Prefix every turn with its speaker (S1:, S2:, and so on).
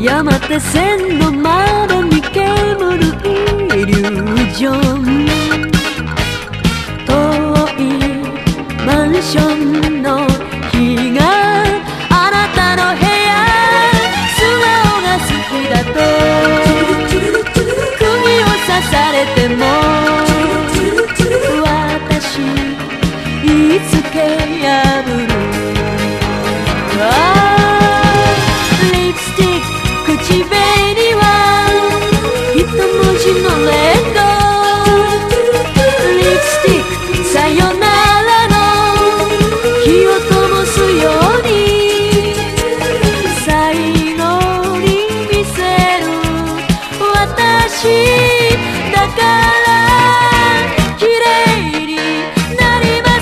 S1: 山手線の窓に煙るイリュージョン。遠いマンションの日があなたの部屋、素顔が好きだと釘を刺されても私言いつけ破る。リップスティック口紅は一文字のレッド。リップスティックさよならの火を灯すように最後に見せる私だから綺麗になります。